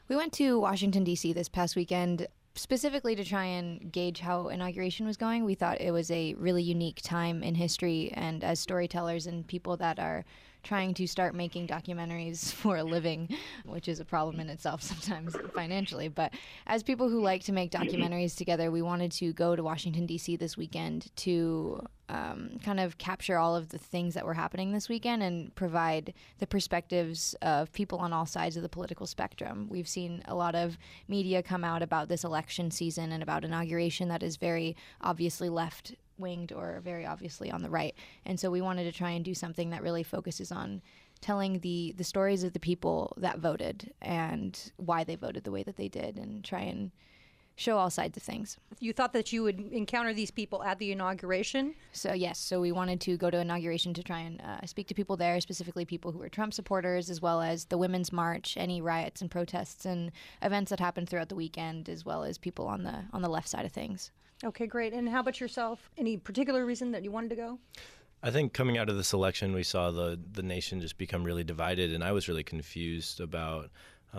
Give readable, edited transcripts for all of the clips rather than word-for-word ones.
We went to Washington, D.C. this past weekend specifically to try and gauge how inauguration was going. We thought it was a really unique time in history, and as storytellers and people that are trying to start making documentaries for a living, which is a problem in itself sometimes financially, but as people who like to make documentaries together, we wanted to go to Washington, D.C. this weekend to kind of capture all of the things that were happening this weekend and provide the perspectives of people on all sides of the political spectrum. We've seen a lot of media come out about this election season and about inauguration that is very obviously left-winged or very obviously on the right. And so we wanted to try and do something that really focuses on telling the stories of the people that voted and why they voted the way that they did, and try and show all sides of things. You thought that you would encounter these people at the inauguration? So yes, so we wanted to go to inauguration to try and speak to people there, specifically people who were Trump supporters, as well as the Women's March, any riots and protests and events that happened throughout the weekend, as well as people on the left side of things. Okay, great. And how about yourself? Any particular reason that you wanted to go? I think coming out of this election, we saw the nation just become really divided, and I was really confused about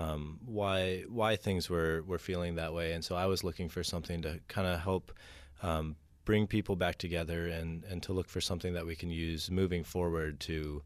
why things were feeling that way. And so I was looking for something to kind of help bring people back together and to look for something that we can use moving forward to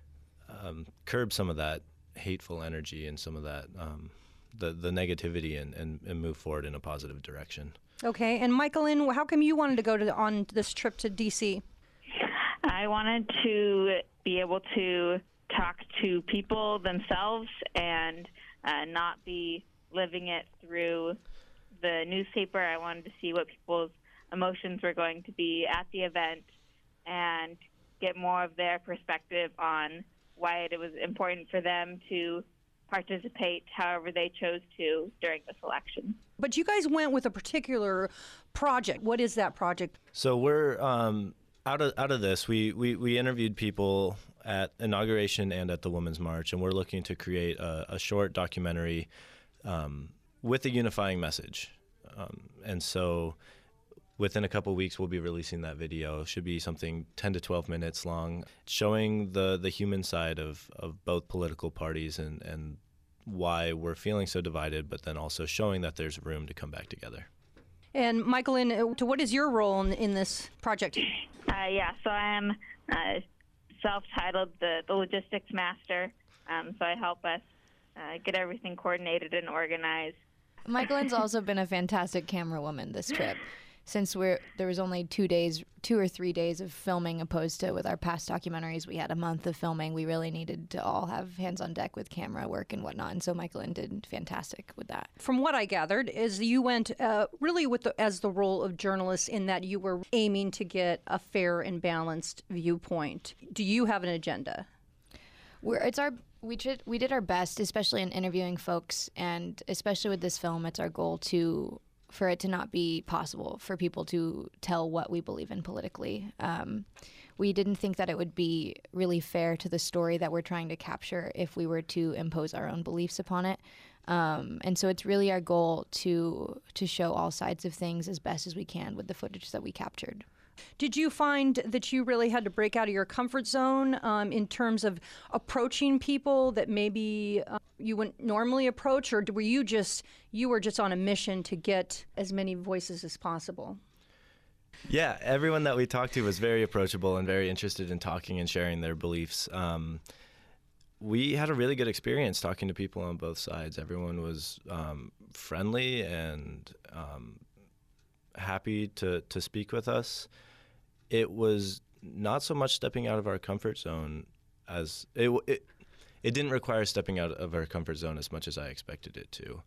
curb some of that hateful energy and some of that the negativity and move forward in a positive direction. Okay. And Michael, how come you wanted to go on this trip to D.C.? I wanted to be able to talk to people themselves and not be living it through the newspaper. I wanted to see what people's emotions were going to be at the event and get more of their perspective on why it was important for them to participate however they chose to during this election. But you guys went with a particular project. What is that project? So we're out of this. We interviewed people at inauguration and at the Women's March, and we're looking to create a short documentary with a unifying message. And so within a couple of weeks, we'll be releasing that video. It should be something 10 to 12 minutes long, showing the human side of both political parties and why we're feeling so divided, but then also showing that there's room to come back together. And Michael, what is your role in this project? So I am self-titled the logistics master. So I help us get everything coordinated and organized. Michaelin's also been a fantastic camera woman this trip. Since there was only 2 or 3 days of filming, opposed to with our past documentaries, we had a month of filming. We really needed to all have hands on deck with camera work and whatnot, and so Michaelin did fantastic with that. From what I gathered, is you went really as the role of journalist, in that you were aiming to get a fair and balanced viewpoint. Do you have an agenda? We did our best, especially in interviewing folks, and especially with this film, it's our goal for it to not be possible for people to tell what we believe in politically. We didn't think that it would be really fair to the story that we're trying to capture if we were to impose our own beliefs upon it. And so it's really our goal to show all sides of things as best as we can with the footage that we captured. Did you find that you really had to break out of your comfort zone in terms of approaching people that maybe you wouldn't normally approach, or were you were just on a mission to get as many voices as possible? Yeah, everyone that we talked to was very approachable and very interested in talking and sharing their beliefs. We had a really good experience talking to people on both sides. Everyone was friendly and happy to speak with us. It was not so much stepping out of our comfort zone as it didn't require stepping out of our comfort zone as much as I expected it to.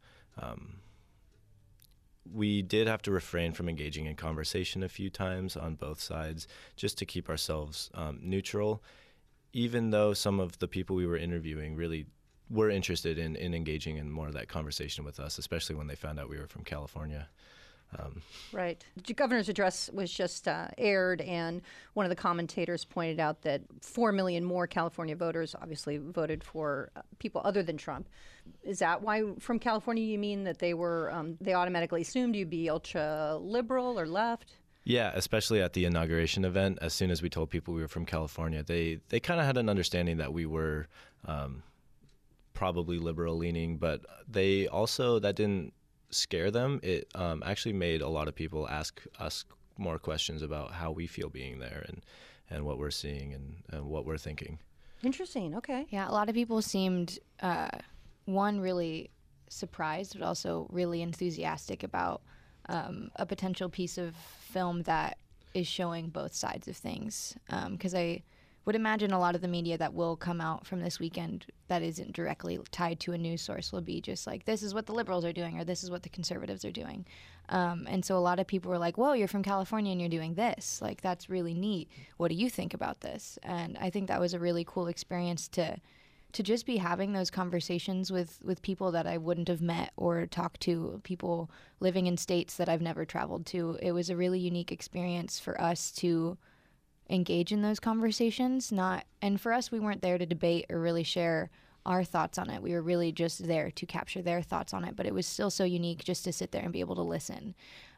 We did have to refrain from engaging in conversation a few times on both sides just to keep ourselves neutral, even though some of the people we were interviewing really were interested in engaging in more of that conversation with us, especially when they found out we were from California. Right. The governor's address was just aired, and one of the commentators pointed out that 4 million more California voters obviously voted for people other than Trump. Is that why from California you mean that they automatically assumed you'd be ultra liberal or left? Yeah, especially at the inauguration event. As soon as we told people we were from California, they kind of had an understanding that we were probably liberal leaning, but that didn't scare them. It actually made a lot of people ask us more questions about how we feel being there and what we're seeing and what we're thinking. Interesting. Okay. Yeah, a lot of people seemed, one, really surprised, but also really enthusiastic about a potential piece of film that is showing both sides of things. Because I would imagine a lot of the media that will come out from this weekend that isn't directly tied to a news source will be just like, this is what the liberals are doing, or this is what the conservatives are doing. And so a lot of people were like, whoa, you're from California and you're doing this. Like, that's really neat. What do you think about this? And I think that was a really cool experience to just be having those conversations with people that I wouldn't have met or talked to, people living in states that I've never traveled to. It was a really unique experience for us to engage in those conversations. And for us, we weren't there to debate or really share our thoughts on it. We were really just there to capture their thoughts on it, but it was still so unique just to sit there and be able to listen.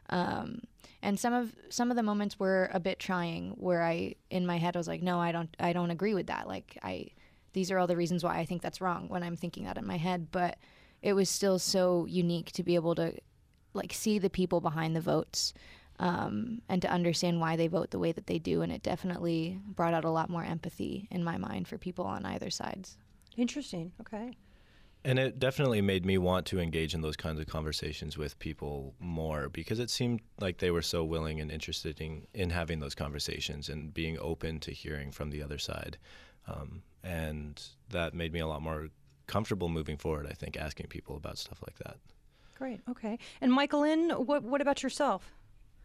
And some of the moments were a bit trying, where in my head I was like, no, I don't agree with that. Like, these are all the reasons why I think that's wrong, when I'm thinking that in my head. But it was still so unique to be able to like see the people behind the votes, and to understand why they vote the way that they do. And it definitely brought out a lot more empathy in my mind for people on either sides. Interesting. Okay. And it definitely made me want to engage in those kinds of conversations with people more, because it seemed like they were so willing and interested in having those conversations and being open to hearing from the other side. And that made me a lot more comfortable moving forward, I think, asking people about stuff like that. Great. Okay. And Michael-Lynn, what about yourself?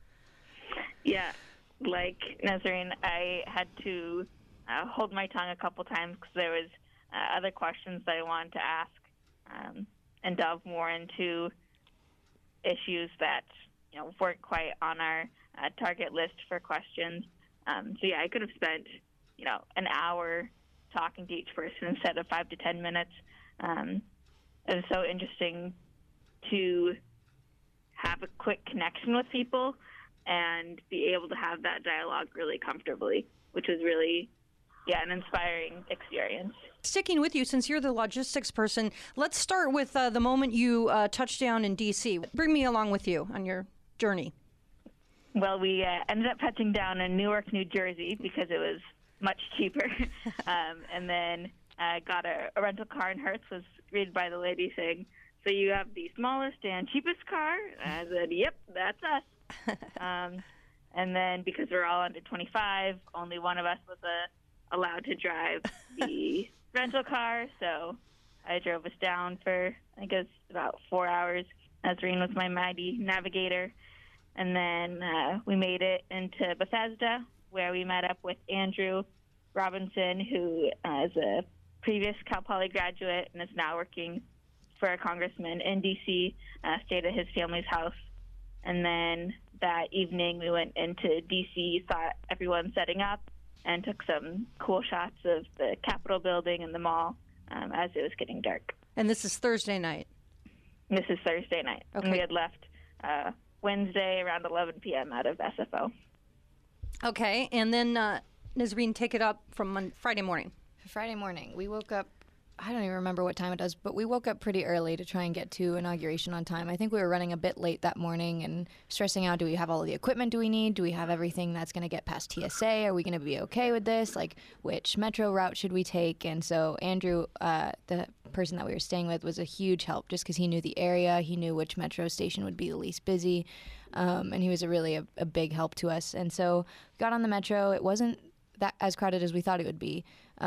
Yeah, like Nazarene, I had to hold my tongue a couple times because there was other questions that I wanted to ask, and delve more into issues that weren't quite on our target list for questions. So yeah, I could have spent an hour talking to each person instead of 5 to 10 minutes. It was so interesting to have a quick connection with people and be able to have that dialogue really comfortably, which was really, an inspiring experience. Sticking with you, since you're the logistics person, let's start with the moment you touched down in D.C. Bring me along with you on your journey. Well, we ended up touching down in Newark, New Jersey, because it was much cheaper. And then got a rental car, and Hertz was greeted by the lady saying, "So you have the smallest and cheapest car?" And I said, "Yep, that's us." And then because we're all under 25, only one of us was allowed to drive the rental car. So I drove us down for, I guess, about 4 hours. Nazarene was my mighty navigator. And then we made it into Bethesda, where we met up with Andrew Robinson, who is a previous Cal Poly graduate and is now working for a congressman in D.C., stayed at his family's house. And then that evening we went into D.C., saw everyone setting up, and took some cool shots of the Capitol building and the mall as it was getting dark. And this is Thursday night? This is Thursday night. Okay. And we had left Wednesday around 11 p.m. out of SFO. Okay, and then Nazarene, take it up from Friday morning. Friday morning, we woke up, I don't even remember what time it is, but we woke up pretty early to try and get to inauguration on time. I think we were running a bit late that morning and stressing out, do we have all the equipment do we need? Do we have everything that's going to get past TSA? Are we going to be okay with this? Like, which metro route should we take? And so Andrew, the person that we were staying with, was a huge help just because he knew the area. He knew which metro station would be the least busy. And he was a big help to us. And so we got on the metro. It wasn't that as crowded as we thought it would be.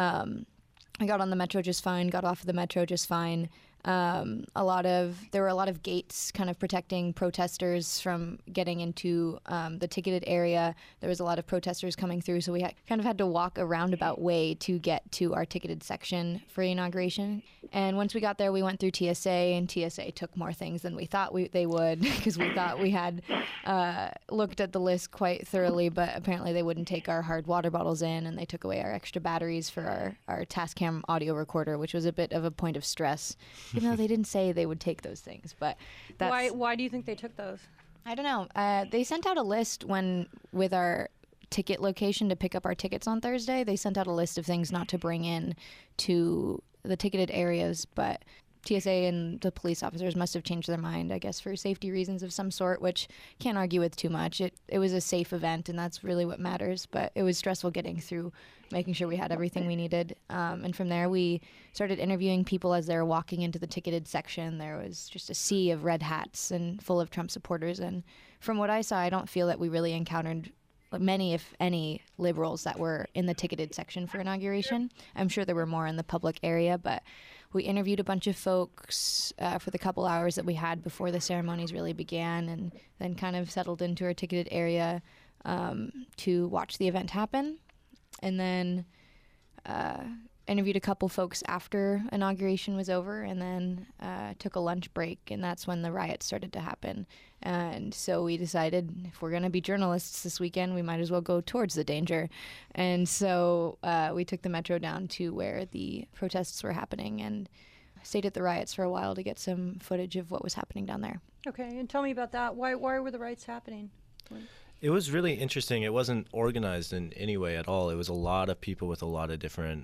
I got on the metro just fine, got off of the metro just fine. There were a lot of gates kind of protecting protesters from getting into the ticketed area. There was a lot of protesters coming through, so we kind of had to walk a roundabout way to get to our ticketed section for the inauguration. And once we got there, we went through TSA, and TSA took more things than we thought they would, because we thought we had looked at the list quite thoroughly, but apparently they wouldn't take our hard water bottles in, and they took away our extra batteries for our Tascam audio recorder, which was a bit of a point of stress. Even though they didn't say they would take those things, but that's... Why do you think they took those? I don't know. They sent out a list with our ticket location to pick up our tickets on Thursday. They sent out a list of things not to bring in to the ticketed areas, but TSA and the police officers must have changed their mind, I guess, for safety reasons of some sort, which can't argue with too much. It was a safe event, and that's really what matters. But it was stressful getting through, making sure we had everything we needed. And from there, we started interviewing people as they were walking into the ticketed section. There was just a sea of red hats and full of Trump supporters. And from what I saw, I don't feel that we really encountered many, if any, liberals that were in the ticketed section for inauguration. I'm sure there were more in the public area, but we interviewed a bunch of folks for the couple hours that we had before the ceremonies really began, and then kind of settled into our ticketed area to watch the event happen. And then interviewed a couple folks after inauguration was over, and then took a lunch break, and that's when the riots started to happen. And so we decided, if we're going to be journalists this weekend, we might as well go towards the danger. And so we took the Metro down to where the protests were happening and stayed at the riots for a while to get some footage of what was happening down there. Okay, and tell me about that. Why were the riots happening? It was really interesting. It wasn't organized in any way at all. It was a lot of people with a lot of different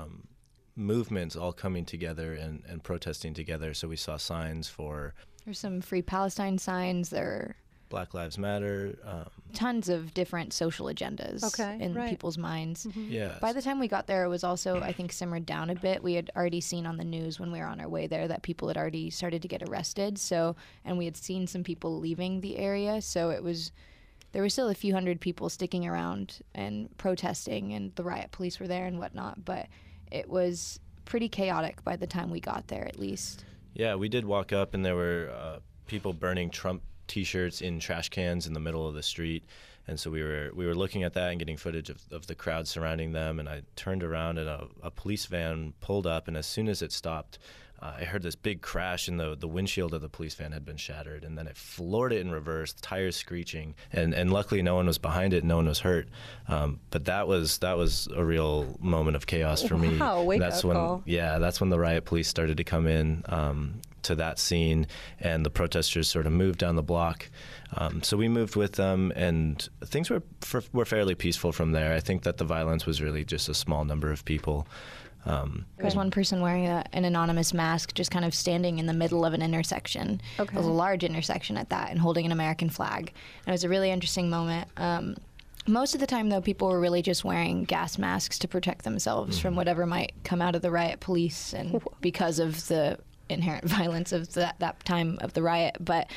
movements all coming together and protesting together. So we saw signs for... There's some Free Palestine signs. There are Black Lives Matter. Tons of different social agendas in people's minds. Mm-hmm. Yeah. By the time we got there, it was also, I think, simmered down a bit. We had already seen on the news when we were on our way there that people had already started to get arrested. So, and we had seen some people leaving the area. So it was... There were still a few hundred people sticking around and protesting, and the riot police were there and whatnot, but it was pretty chaotic by the time we got there, at least. Yeah, we did walk up, and there were people burning Trump T-shirts in trash cans in the middle of the street, and so we were looking at that and getting footage of the crowd surrounding them, and I turned around, and a police van pulled up, and as soon as it stopped, I heard this big crash, and the windshield of the police van had been shattered, and then it floored it in reverse, tires screeching, and luckily no one was behind it, no one was hurt. But that was a real moment of chaos for me. Wow, wake-up call. Yeah, that's when the riot police started to come in to that scene, and the protesters sort of moved down the block. So we moved with them, and things were fairly peaceful from there. I think that the violence was really just a small number of people. There was one person wearing an anonymous mask just kind of standing in the middle of an intersection. It was a large intersection at that, and holding an American flag. And it was a really interesting moment. Most of the time, though, people were really just wearing gas masks to protect themselves from whatever might come out of the riot police, and because of the inherent violence of that time of the riot. But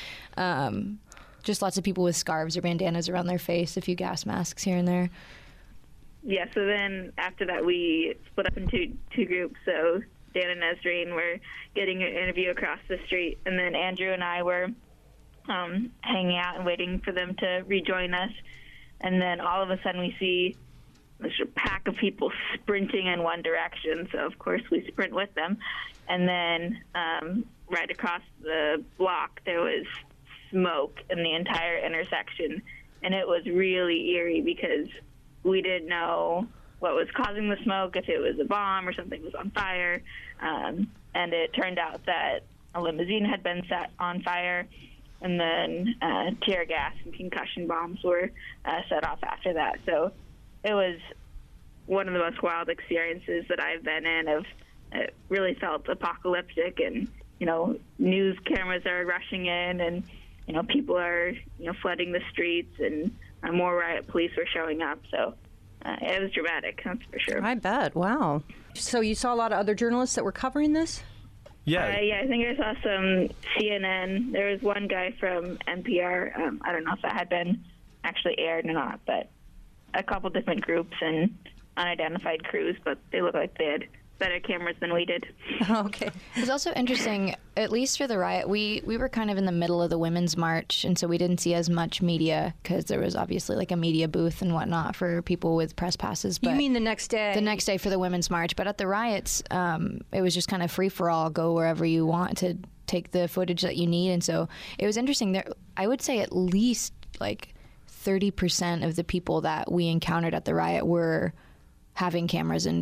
just lots of people with scarves or bandanas around their face, a few gas masks here and there. Yeah, so then after that we split up into two groups. So Dan and Ezreen were getting an interview across the street, and then Andrew and I were hanging out and waiting for them to rejoin us. And then all of a sudden we see this pack of people sprinting in one direction, so of course we sprint with them. And then right across the block there was smoke in the entire intersection, and it was really eerie because we didn't know what was causing the smoke, if it was a bomb or something was on fire. And it turned out that a limousine had been set on fire, and then tear gas and concussion bombs were set off after that. So it was one of the most wild experiences that I've been in. It really felt apocalyptic, and, news cameras are rushing in, and, people are, flooding the streets, and more riot police were showing up. So it was dramatic, that's for sure. I bet. Wow. So you saw a lot of other journalists that were covering this? Yeah. Yeah, I think I saw some CNN. There was one guy from NPR. I don't know if that had been actually aired or not, but a couple different groups and unidentified crews, but they look like they had better cameras than we did. Okay. It was also interesting, at least for the riot, we were kind of in the middle of the Women's March, and so we didn't see as much media because there was obviously like a media booth and whatnot for people with press passes. But you mean the next day? The next day for the Women's March. But at the riots, it was just kind of free-for-all, go wherever you want to take the footage that you need. And so it was interesting. There, I would say at least like 30% of the people that we encountered at the riot were having cameras and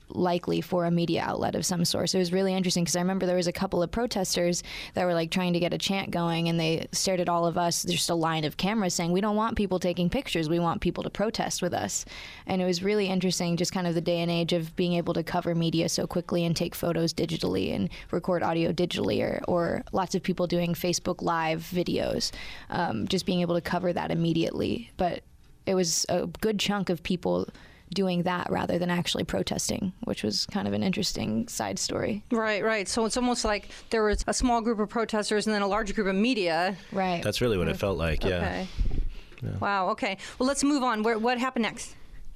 likely for a media outlet of some sort. So it was really interesting because I remember there was a couple of protesters that were like trying to get a chant going, and they stared at all of us. There's just a line of cameras saying, we don't want people taking pictures. We want people to protest with us. And it was really interesting, just kind of the day and age of being able to cover media so quickly and take photos digitally and record audio digitally, or lots of people doing Facebook Live videos, just being able to cover that immediately. But it was a good chunk of people doing that rather than actually protesting, which was kind of an interesting side story. Right. So it's almost like there was a small group of protesters and then a large group of media. Right. That's really what it felt like, yeah. Okay. Yeah. Wow, okay. Well, let's move on. What happened next?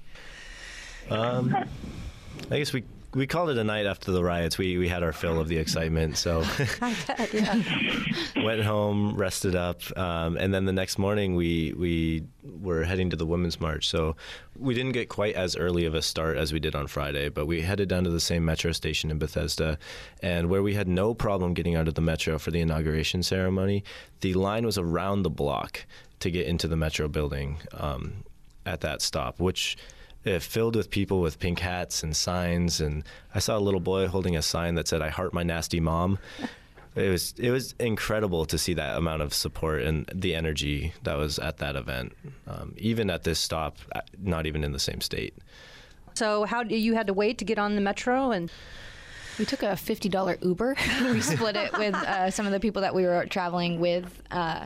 I guess we called it a night after the riots. We had our fill of the excitement, so I bet, yeah. went home, rested up, and then the next morning we were heading to the Women's March. So we didn't get quite as early of a start as we did on Friday, but we headed down to the same metro station in Bethesda, and where we had no problem getting out of the metro for the inauguration ceremony, the line was around the block to get into the metro building at that stop, which filled with people with pink hats and signs, and I saw a little boy holding a sign that said, "I heart my nasty mom." It was incredible to see that amount of support and the energy that was at that event, even at this stop, not even in the same state. So you had to wait to get on the metro? And we took a $50 Uber. We split it with some of the people that we were traveling with.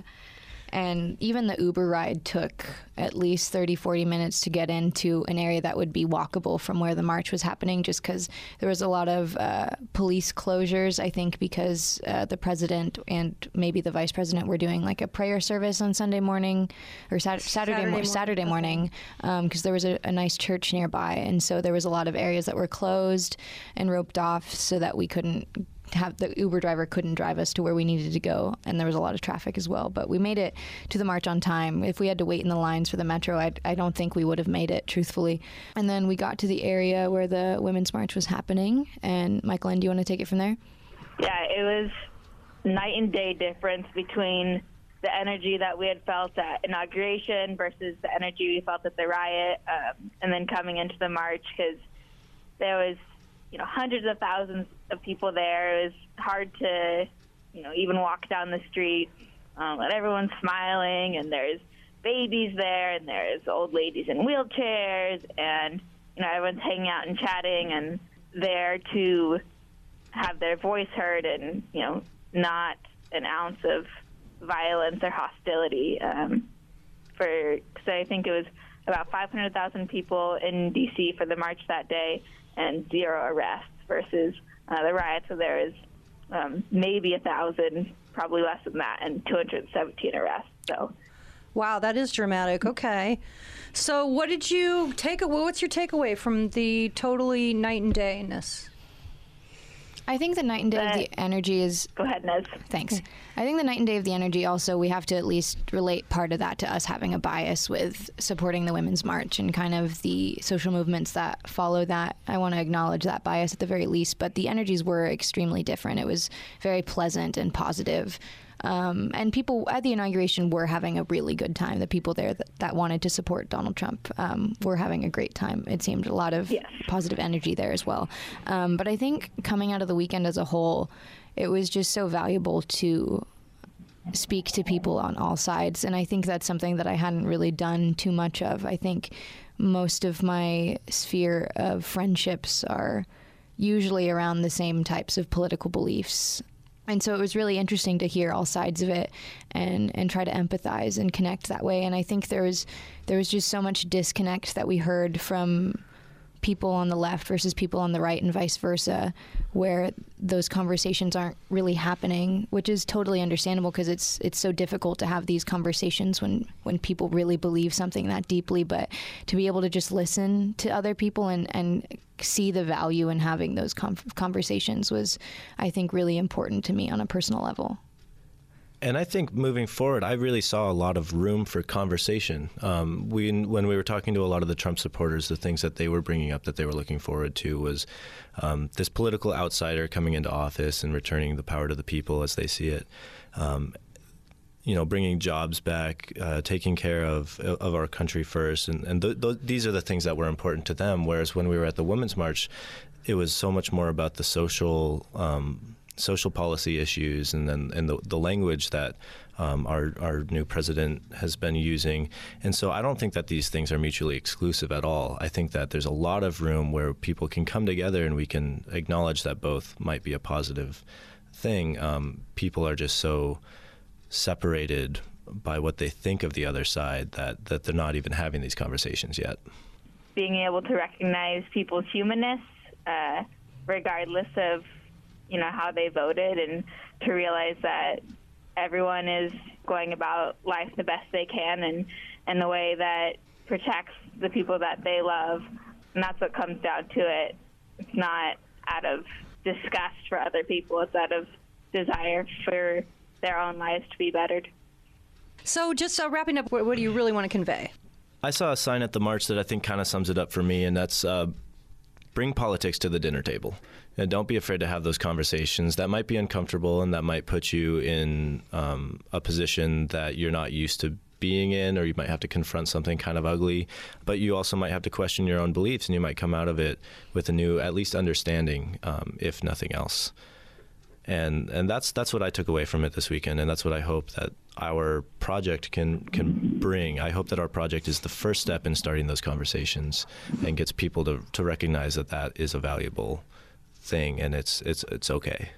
And even the Uber ride took at least 30-40 minutes to get into an area that would be walkable from where the march was happening, just because there was a lot of police closures, I think, because the president and maybe the vice president were doing like a prayer service on Sunday morning or Saturday morning, because there was a nice church nearby. And so there was a lot of areas that were closed and roped off so that we couldn't have the Uber driver couldn't drive us to where we needed to go, and there was a lot of traffic as well. But we made it to the march on time. If we had to wait in the lines for the metro, I don't think we would have made it, truthfully. And then we got to the area where the Women's March was happening. And Michael, do you want to take it from there? Yeah, it was night and day difference between the energy that we had felt at inauguration versus the energy we felt at the riot, and then coming into the march, because there was hundreds of thousands of people there. It was hard to, even walk down the street. But everyone's smiling, and there's babies there, and there's old ladies in wheelchairs, and, everyone's hanging out and chatting and there to have their voice heard, and, not an ounce of violence or hostility. So I think it was about 500,000 people in D.C. for the march that day, and 0 arrests, versus the riots where there is maybe 1,000, probably less than that, and 217 arrests. So, wow, that is dramatic. Okay, so what's your takeaway from the totally night and dayness? I think the night and day of the energy is... Go ahead, Nez. Thanks. I think the night and day of the energy also, we have to at least relate part of that to us having a bias with supporting the Women's March and kind of the social movements that follow that. I want to acknowledge that bias at the very least, but the energies were extremely different. It was very pleasant and positive. And people at the inauguration were having a really good time. The people there that wanted to support Donald Trump were having a great time. It seemed a lot of positive energy there as well. But I think coming out of the weekend as a whole, it was just so valuable to speak to people on all sides. And I think that's something that I hadn't really done too much of. I think most of my sphere of friendships are usually around the same types of political beliefs. And so it was really interesting to hear all sides of it and try to empathize and connect that way. And I think there was just so much disconnect that we heard from people on the left versus people on the right and vice versa, where those conversations aren't really happening, which is totally understandable because it's so difficult to have these conversations when people really believe something that deeply. But to be able to just listen to other people and see the value in having those conversations was, I think, really important to me on a personal level. And I think moving forward, I really saw a lot of room for conversation. When we were talking to a lot of the Trump supporters, the things that they were bringing up that they were looking forward to was this political outsider coming into office and returning the power to the people as they see it. Bringing jobs back, taking care of our country first. And these are the things that were important to them. Whereas when we were at the Women's March, it was so much more about the social policy issues, and the language that our new president has been using. And so I don't think that these things are mutually exclusive at all. I think that there's a lot of room where people can come together and we can acknowledge that both might be a positive thing. People are just so separated by what they think of the other side that they're not even having these conversations yet. Being able to recognize people's humanness, regardless of how they voted, and to realize that everyone is going about life the best they can and the way that protects the people that they love. And that's what comes down to it. It's not out of disgust for other people. It's out of desire for their own lives to be bettered. So just wrapping up, what do you really want to convey? I saw a sign at the march that I think kind of sums it up for me, and that's bring politics to the dinner table. And don't be afraid to have those conversations. That might be uncomfortable, and that might put you in a position that you're not used to being in, or you might have to confront something kind of ugly. But you also might have to question your own beliefs, and you might come out of it with a new, at least, understanding, if nothing else. And that's what I took away from it this weekend, and that's what I hope that our project can bring. I hope that our project is the first step in starting those conversations and gets people to recognize that is a valuable thing, and it's okay.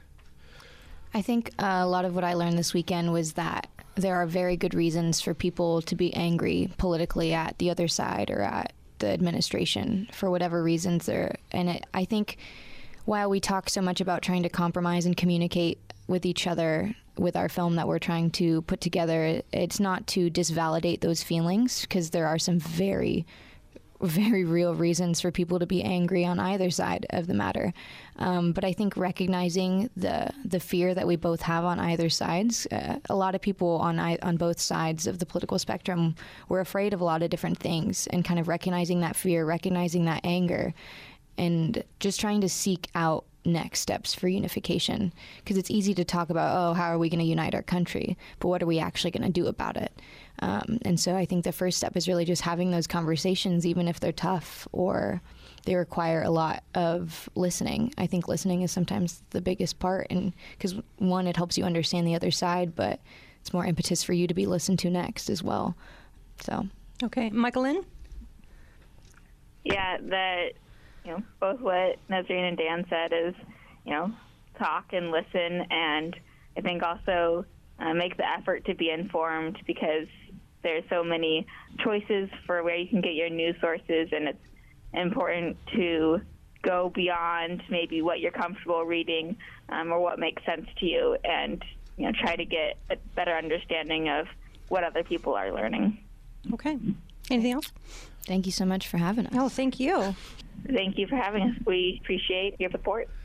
I think a lot of what I learned this weekend was that there are very good reasons for people to be angry politically at the other side or at the administration for whatever reasons there. And I think while we talk so much about trying to compromise and communicate with each other with our film that we're trying to put together, it's not to disvalidate those feelings, because there are some very, very real reasons for people to be angry on either side of the matter. But I think recognizing the fear that we both have on either sides, a lot of people on both sides of the political spectrum were afraid of a lot of different things, and kind of recognizing that fear, recognizing that anger, and just trying to seek out next steps for unification. Because it's easy to talk about, how are we going to unite our country? But what are we actually going to do about it? And so I think the first step is really just having those conversations, even if they're tough or they require a lot of listening. I think listening is sometimes the biggest part, and because one, it helps you understand the other side, but it's more impetus for you to be listened to next as well. So. Okay. Michael Lynn? Yeah, both what Nazreen and Dan said is, talk and listen, and I think also make the effort to be informed, because there's so many choices for where you can get your news sources, and it's important to go beyond maybe what you're comfortable reading or what makes sense to you, and try to get a better understanding of what other people are learning. Okay. Anything else? Thank you so much for having us. Oh, thank you. Thank you for having us. We appreciate your support.